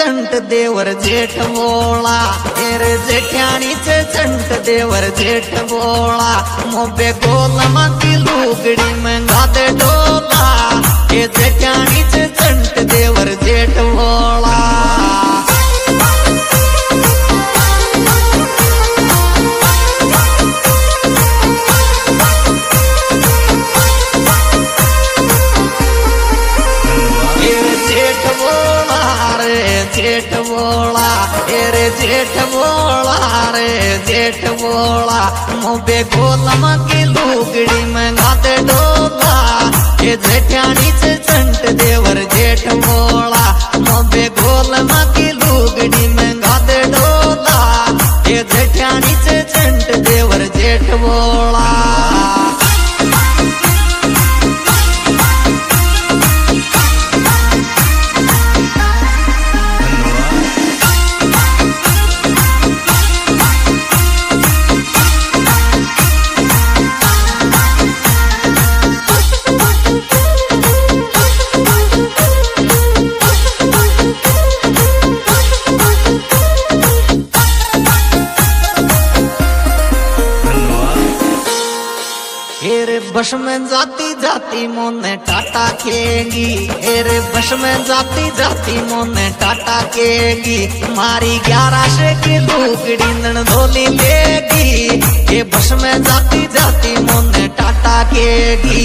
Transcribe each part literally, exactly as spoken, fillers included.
चंट देवर जेठ बोला तेरे जेठानी से चंट देवर जेठ बोला मोबे गोलमा की लुगड़ी में गादे डोला ये जेठानी से चंट देवर जेठ बोला जेठ बोला तेरे जेठ बोला रे जेठ बोला मोबे गोलमा की लुगड़ी में गाते डोला ये जेठानी से चंट देवर जेठ बोला मोबे गोलमा की लुगड़ी में गाते डोला ये जेठानी से चंट देवर जेठ बोला बस में जाती जाती मोने टाटा खेगी एरे बस में जाती जाती मोने टाटा खेगी मारी ग्यारह से की लुगड़ी ननदोली लेगी ये बस में जाती जाती मोने टाटा खेगी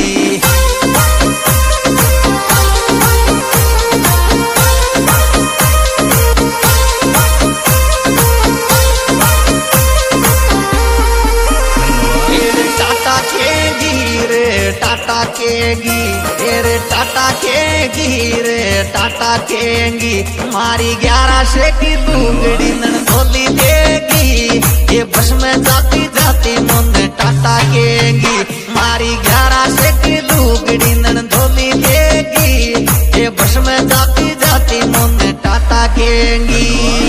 टाटा केगी तेरे टाटा केगी रे टाटा केगी मारी ग्यारह से की लुगड़ी ननदोली देगी ये बस में जाती जाती मोने टाटा केगी मारी ग्यारह से की लुगड़ी ननदोली देगी ये बस में जाती जाती मोने टाटा केगी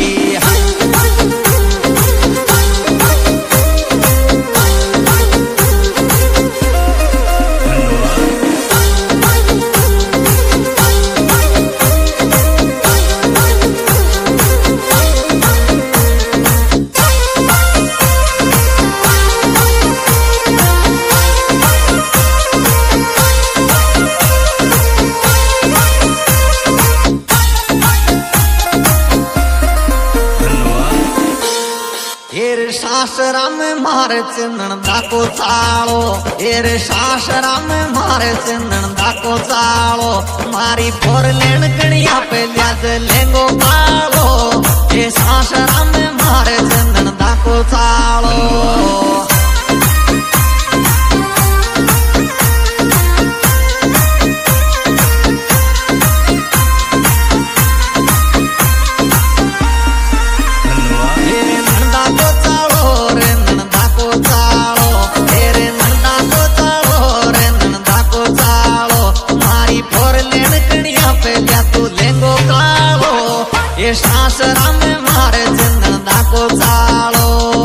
सासरा में मारे नंदा को चालो एरे सासरा में मारे नंदा को चालो मारी फोर लेन गणिया पे लियाज लेंगो कालो ये सासरा में मारे नंदा को चालो ये सासरा में मारे नंदा को चालो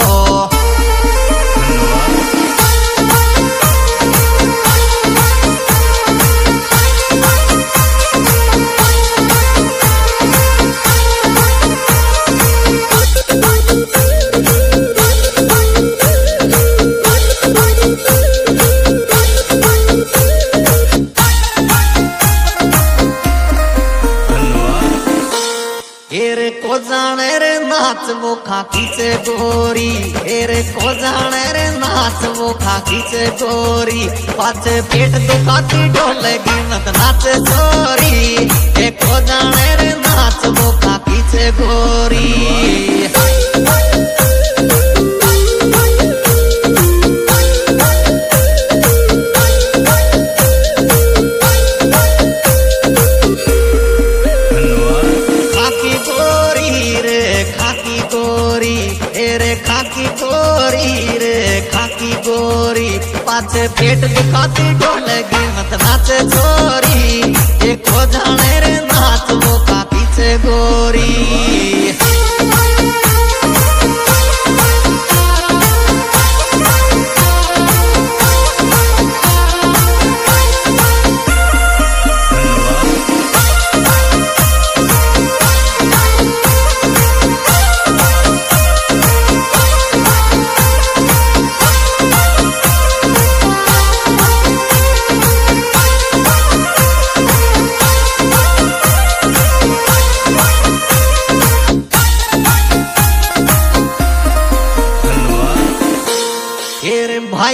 को जाने रे नाच वो खाकी से गोरी एरे को जाने रे नाच वो खाकी से गोरी पाछे पेट दुखाती ढोलेगी मत नाच चोरी ए को जाने रे नाच वो खाकी से गोरी खाकी गोरी रे खाकी गोरी पाछे पेट दुखाती ढोलेगी मत नाच चोरी ये को जाने रे नाच वो खाकी से गोरी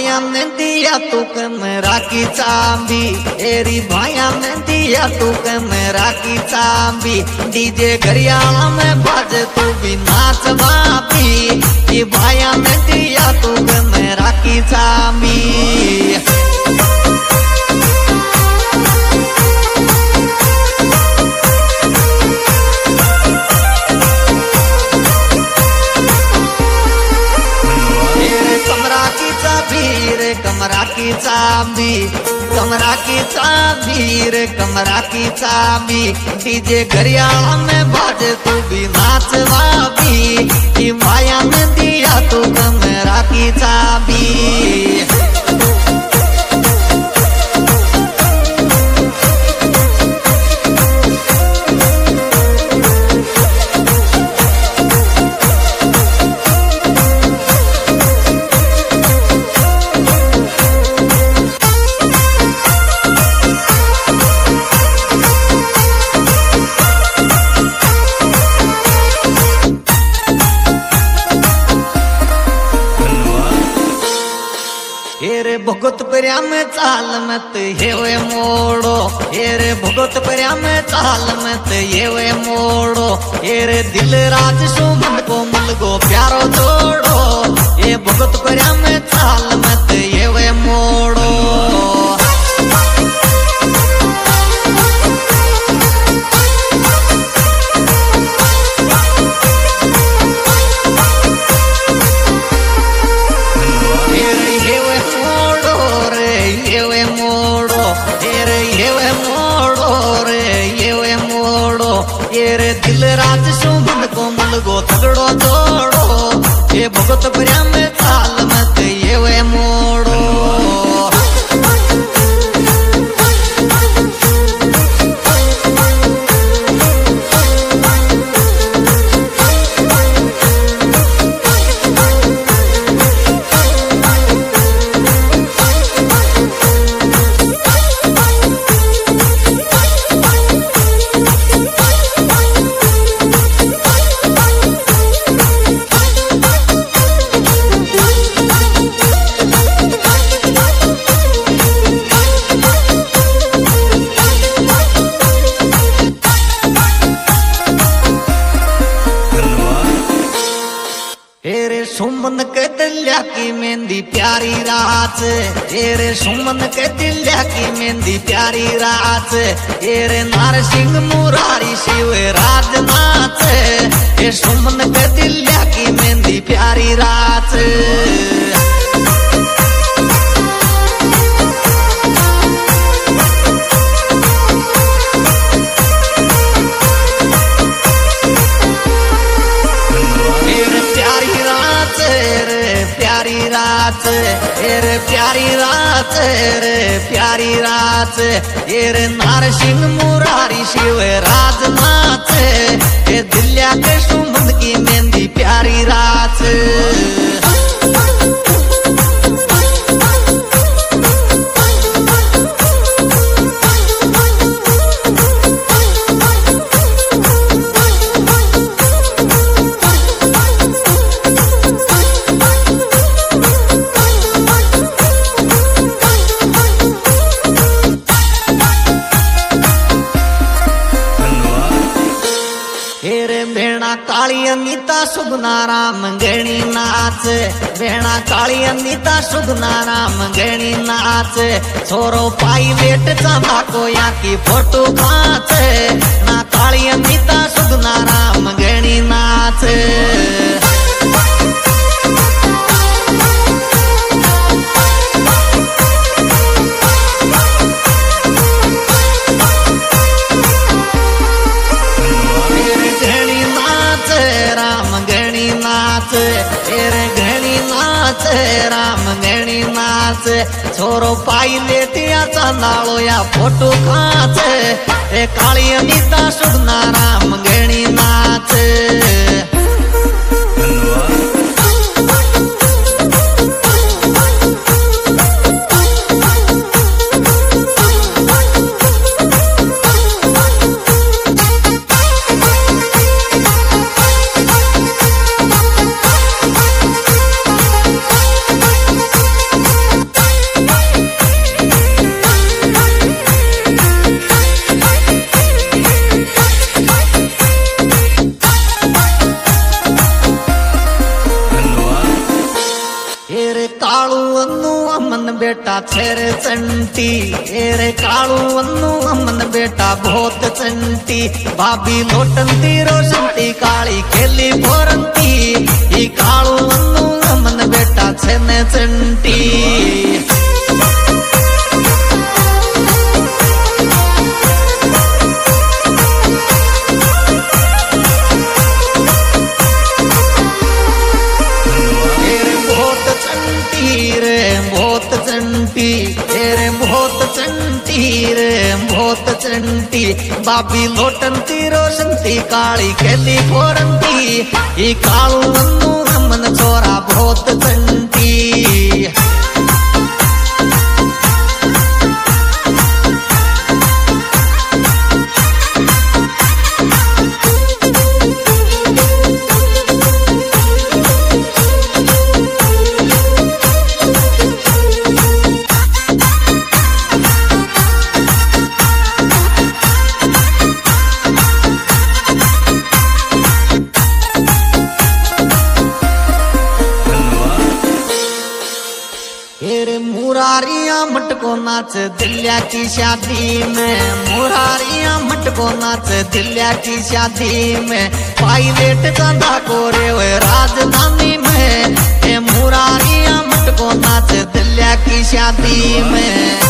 भाया ने दिया तू कमरा की चाबी, एरी भाया ने दिया तू कमरा की चाबी। डीजे घरियाला में बाजे तू भी नाच बापी, ये भाया ने दिया तू कमरा की चाबी। कमरा की चाबी, कमरा की चाबी रे कमरा की चाबी। डीजे घरियाला में बाजे तू भी नाच बाबी, कि माया ने दिया तू कमरा की चाबी। हेरे भगत पर्या में चाल मत हेवे मोड़ो, हेरे भगत पर्या में चाल मत हेवे मोड़ो। हेरे दिल राज सुमन को मल गो प्यारो जोड़ो, ये भगत पर्या में चाल मत हेवे मोड़ो। ये दिल राज सुमन को मल गो तगड़ो जोड़ो, ये भगत पर्या में चाल मत ये वे मोड़ो। सुमन के दिल्या की मेहंदी प्यारी रात, तेरे सुमन के दिल्या की मेहंदी प्यारी रात। तेरे नार सिंह मुरारी शिव राजनाथ, ये सुमन के दिल्या की मेहंदी प्यारी रात। रे प्यारी रात रे प्यारी रात, ये नार सिंह मुरारी शिव राजनाथ, ये दिल्या के सुमन की मेहंदी प्यारी रात। काली अनीता सुगना राम गणी नाच, बेणा काली अनीता सुगना राम गणी नाच। छोरो पाई वेट चांदा को या की फोटो खाच, ना काली अनीता सुगना राम गणी नाच। राम गणी नाच, छोरो पाई लेतिया चांदालो या फोटो खाच, ए काली अनीता सुगना राम गणी नाच। अनु अमन बेटा छेरे चंटी, एरे कालू अनु अमन बेटा बहुत चंटी। भाभी लोटंती रोशंती काली खेली फोरंती, ई कालू अनु अमन बेटा छेने चंटी। चंटी तेरे बहुत चंटी रे बहुत चंटी। बाबी लोटंती रोशंती काली खेली फोरंती, ई कालू अनु अमन छोरा बहुत चंटी। मुरारियां मटको नाच दिल्या की शादी में, मुरारियां मटको नाच दिल्या की शादी में। पायलट चांदा कोरे हुए राजधानी में, ए मुरारियां मटको नाच दिल्या की शादी में।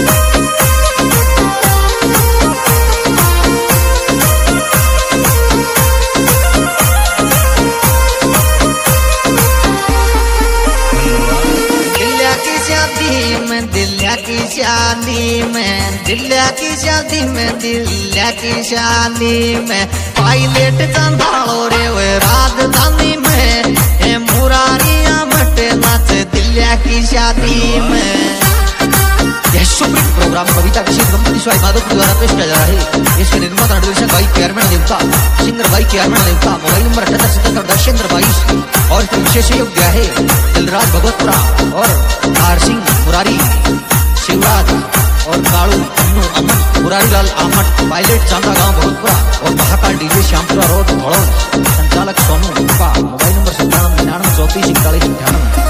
दिल्या की शादी में, दिल्या की शादी में, दिल्या की शादी में। पायलट चंदालो रे वे राजधानी में, ए मुरारियां मटे नाच दिल्या की शादी में। यह सुप्रीम प्रोग्राम कविता किसी कंपनी स्वाई माधव द्वारा पेश किया जा रहा है। इसके निर्माता निर्देशक भाई केयरमैन देवता, सिंगर भाई केयरमैन देवता। मोबाइल नंबर अठहत्तर सतहत्तर दशेंद्र बाईस। और इसमें विशेष योग्य है दिलराज भगवतपुरा और आर सिंह मुरारी, शिवराज और कालू अनु अमन, मुरारी लाल आमट, पायलट चांदा गांव भगतपुरा और महाकाल डीजे श्यामपुरा रोड धौड़ौन। संचालक सोनू गुप्ता। मोबाइल नंबर सत्तानवे निन्यानवे चौतीस इकतालीस अठानवे।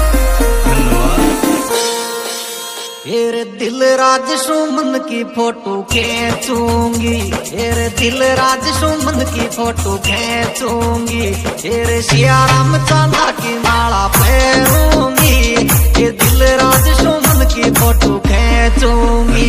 एरे दिल राज सुमन की फोटो खींचूंगी, एरे दिल राज सुमन की फोटो खींचूंगी। एरे सियाराम चांदा की माला पहनूंगी, ये दिल राज सुमन की फोटो खींचूंगी।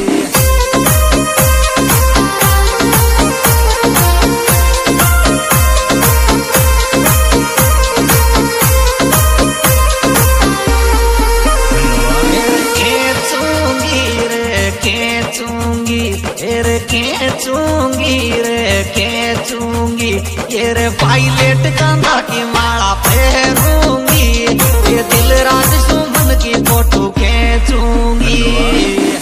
खींचूंगी रे खींचूंगी, ये रे पायलट चांदा की माला पहनूंगी, ये दिल राज सुमन की फोटो खींचूंगी।